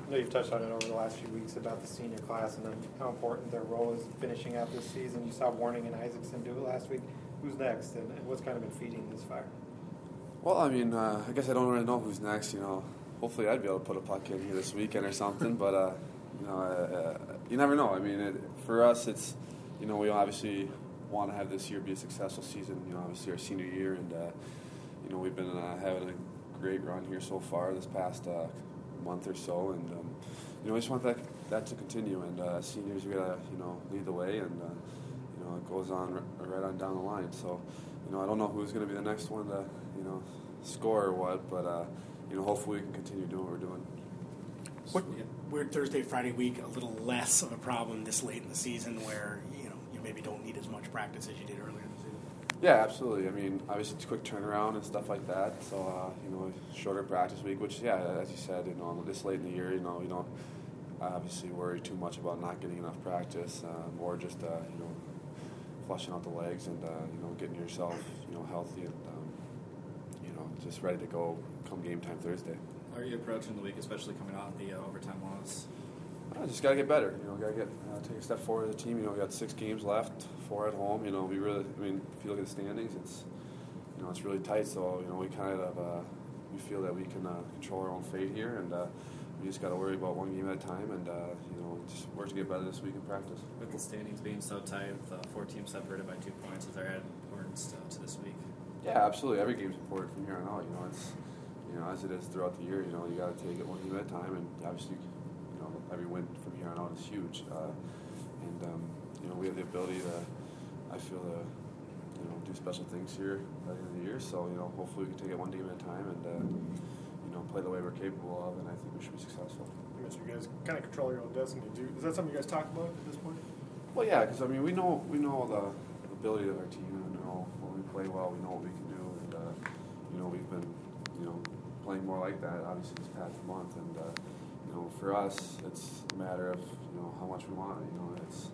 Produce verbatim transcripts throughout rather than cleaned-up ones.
I know you've touched on it over the last few weeks about the senior class and then how important their role is finishing out this season. You saw Warning and Isaacson do it last week. Who's next, and, and what's kind of been feeding this fire? Well, I mean, uh, I guess I don't really know who's next. You know, hopefully I'd be able to put a puck in here this weekend or something. But uh, you know, uh, you never know. I mean, it, for us, it's you know, we obviously want to have this year be a successful season. You know, obviously our senior year, and uh, you know, we've been uh, having a great run here so far this past uh, month or so, and um, you know, we just want that that to continue. And uh, seniors, we gotta you know lead the way, and uh, you know, it goes on r- right on down the line. So, you know, I don't know who's going to be the next one to you know score or what, but uh, you know, hopefully we can continue doing what we're doing. What, weird Thursday, Friday week, a little less of a problem this late in the season where, you know, you maybe don't need as much practice as you did earlier in the season. Yeah, absolutely. I mean, obviously it's a quick turnaround and stuff like that. So, uh, you know, shorter practice week, which, yeah, as you said, you know, this late in the year, you know, you don't obviously worry too much about not getting enough practice, uh, more just, uh, you know, flushing out the legs and, uh, you know, getting yourself, you know, healthy and, um, you know, just ready to go come game time Thursday. How are you approaching the week, especially coming off the uh, overtime loss? I just gotta get better. You know, gotta get uh, take a step forward as a team. You know, we got six games left, four at home. You know, we really. I mean, if you look at the standings, it's you know it's really tight. So you know, we kind of uh, we feel that we can uh, control our own fate here, and uh, we just gotta worry about one game at a time, and uh, you know, just work to get better this week in practice. With the standings being so tight, with uh, four teams separated by two points, is there added importance to, to this week? Yeah, absolutely. Every game's important from here on out. You know, it's. You know, as it is throughout the year, you know, you got to take it one game at a time, and obviously, you know, every win from here on out is huge. Uh, and um, you know, we have the ability to, I feel, to, you know, do special things here by the end of the year. So, you know, hopefully we can take it one game at a time and, uh, you know, play the way we're capable of, and I think we should be successful. I guess you guys kind of control your own destiny. Do is that something you guys talk about at this point? Well, yeah, because I mean, we know we know the ability of our team, and you know, when we play well, we know what we can do, and uh, you know, we've been, you know. playing more like that, obviously, this past month, and uh, you know, for us, it's a matter of you know how much we want it. You know, it's,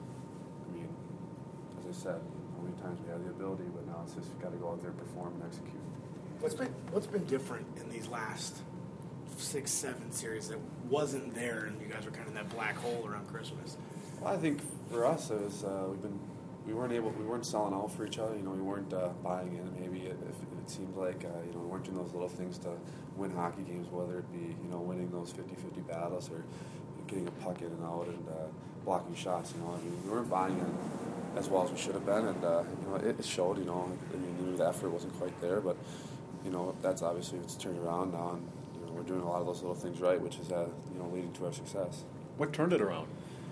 I mean, as I said, how many times we have the ability, but now it's just got to go out there, perform, and execute. What's been what's been different in these last six, seven series that wasn't there, and you guys were kind of in that black hole around Christmas? Well, I think for us, it was uh, we've been. We weren't able. We weren't selling out for each other. You know, we weren't uh, buying in. Maybe it, if it seemed like uh, you know we weren't doing those little things to win hockey games, whether it be you know winning those fifty-fifty battles or getting a puck in and out and uh, blocking shots. You know, I mean, we weren't buying in as well as we should have been, and uh, you know it, it showed. You know, I mean, maybe the effort wasn't quite there, but you know that's obviously it's turned around now, and you know we're doing a lot of those little things right, which is uh, you know leading to our success. What turned it around?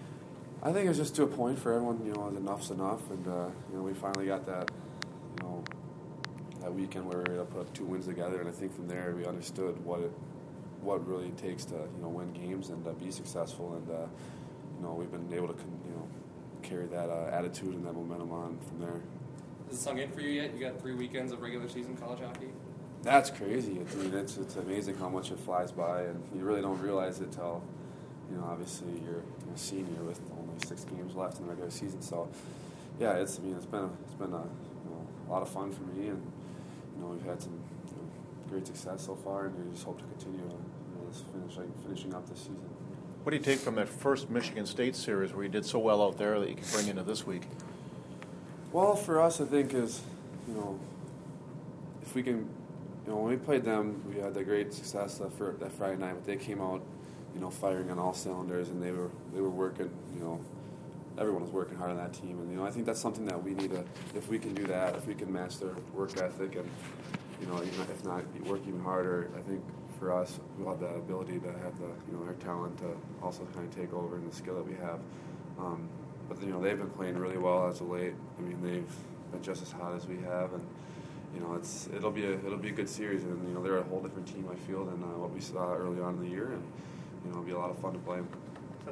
I think it was just to a point for everyone, you know, enough's enough, and, uh, you know, we finally got that, you know, that weekend where we were able to put two wins together, and I think from there we understood what it, what really takes to, you know, win games and uh, be successful, and, uh, you know, we've been able to, you know, carry that uh, attitude and that momentum on from there. Has it sunk in for you yet? You got three weekends of regular season college hockey? That's crazy. It's, I mean, it's, it's amazing how much it flies by, and you really don't realize it till, you know, obviously you're, you're a senior with only six games left in the regular season. So, yeah, it's I mean it's been a, it's been a, you know, a lot of fun for me, and you know we've had some you know, great success so far, and we just hope to continue uh, you know, this finish, like, finishing up this season. What do you take from that first Michigan State series where you did so well out there that you can bring into this week? Well, for us, I think is you know if we can, you know when we played them, we had that great success that, for, that Friday night, but they came out. You know, firing on all cylinders, and they were they were working. You know, everyone was working hard on that team, and you know, I think that's something that we need to. If we can do that, if we can match their work ethic, and you know, even if not work even harder, I think for us, we'll have that ability to have the you know their talent to also kind of take over and the skill that we have. Um, but you know, they've been playing really well as of late. I mean, they've been just as hot as we have, and you know, it's it'll be a it'll be a good series, and you know, they're a whole different team I feel than uh, what we saw early on in the year, and. You know, it'll be a lot of fun to play them.